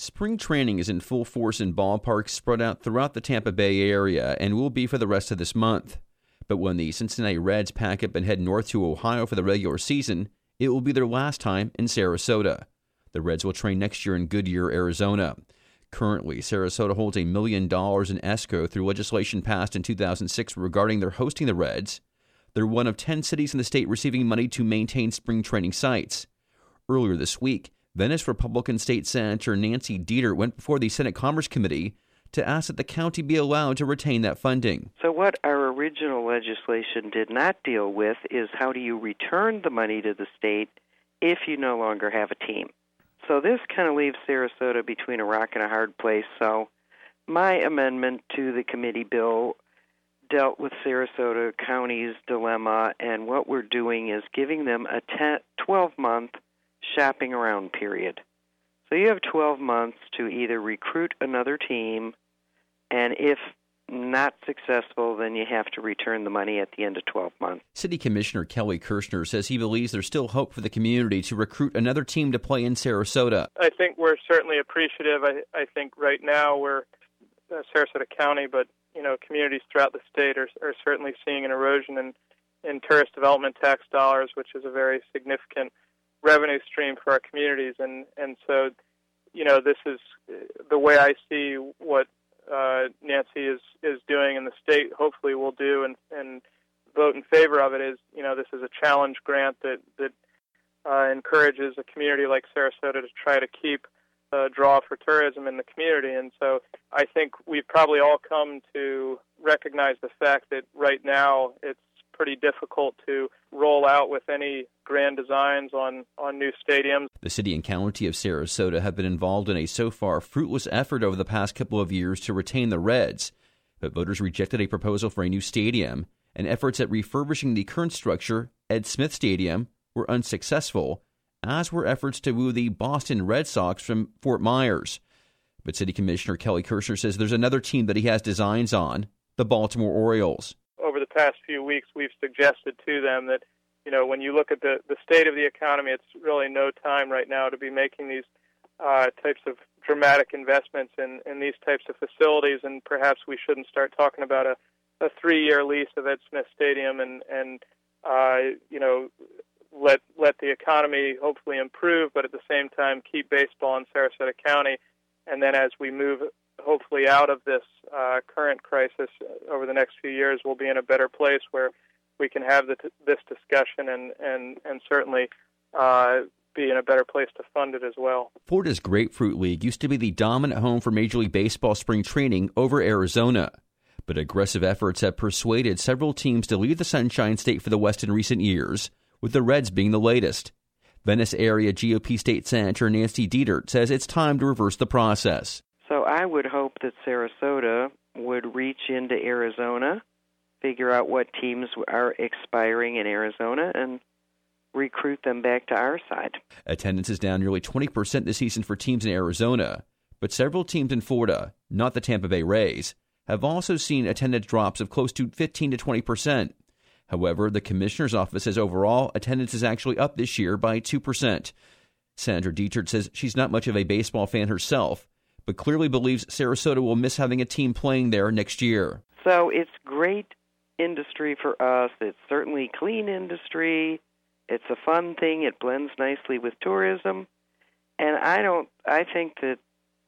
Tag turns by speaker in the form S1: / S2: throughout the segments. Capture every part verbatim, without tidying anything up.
S1: Spring training is in full force in ballparks spread out throughout the Tampa Bay area and will be for the rest of this month. But when the Cincinnati Reds pack up and head north to Ohio for the regular season, it will be their last time in Sarasota. The Reds will train next year in Goodyear, Arizona. Currently, Sarasota holds a million dollars in escrow through legislation passed in two thousand six regarding their hosting the Reds. They're one of ten cities in the state receiving money to maintain spring training sites. Earlier this week, Venice Republican State Senator Nancy Dieter went before the Senate Commerce Committee to ask that the county be allowed to retain that funding.
S2: So what our original legislation did not deal with is how do you return the money to the state if you no longer have a team. So this kind of leaves Sarasota between a rock and a hard place. So my amendment to the committee bill dealt with Sarasota County's dilemma, and what we're doing is giving them a twelve-month shopping around period. So you have twelve months to either recruit another team, and if not successful, then you have to return the money at the end of twelve months.
S1: City Commissioner Kelly Kirshner says he believes there's still hope for the community to recruit another team to play in Sarasota.
S3: I think we're certainly appreciative. I, I think right now we're uh, Sarasota County, but you know, communities throughout the state are, are certainly seeing an erosion in, in tourist development tax dollars, which is a very significant revenue stream for our communities. And, and so, you know, this is the way I see what uh, Nancy is, is doing and the state hopefully will do and, and vote in favor of it is, you know, this is a challenge grant that, that uh, encourages a community like Sarasota to try to keep a draw for tourism in the community. And so I think we've probably all come to recognize the fact that right now it's pretty difficult to roll out with any grand designs on, on new stadiums.
S1: The city and county of Sarasota have been involved in a so far fruitless effort over the past couple of years to retain the Reds, but voters rejected a proposal for a new stadium, and efforts at refurbishing the current structure, Ed Smith Stadium, were unsuccessful, as were efforts to woo the Boston Red Sox from Fort Myers. But City Commissioner Kelly Kirshner says there's another team that he has designs on, the Baltimore Orioles.
S3: Over the past few weeks, we've suggested to them that, you know, when you look at the, the state of the economy, it's really no time right now to be making these uh, types of dramatic investments in, in these types of facilities, and perhaps we shouldn't start talking about a, a three-year lease of Ed Smith Stadium and, and uh, you know, let let the economy hopefully improve, but at the same time keep baseball in Sarasota County. And then as we move hopefully out of this uh, current crisis over the next few years, we'll be in a better place where we can have the, this discussion and, and, and certainly uh, be in a better place to fund it as well.
S1: Florida's Grapefruit League used to be the dominant home for Major League Baseball spring training over Arizona. But aggressive efforts have persuaded several teams to leave the Sunshine State for the West in recent years, with the Reds being the latest. Venice area G O P State Senator Nancy Dieter says it's time to reverse the process.
S2: So I would hope that Sarasota would reach into Arizona, figure out what teams are expiring in Arizona, and recruit them back to our side.
S1: Attendance is down nearly twenty percent this season for teams in Arizona, but several teams in Florida, not the Tampa Bay Rays, have also seen attendance drops of close to fifteen to twenty percent. However, the commissioner's office says overall attendance is actually up this year by two percent. Senator Dietrich says she's not much of a baseball fan herself, but clearly believes Sarasota will miss having a team playing there next year.
S2: So it's great industry for us. It's certainly clean industry. It's a fun thing. It blends nicely with tourism. And I don't, I think that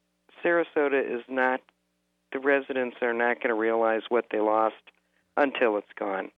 S2: Sarasota is not, the residents are not going to realize what they lost until it's gone.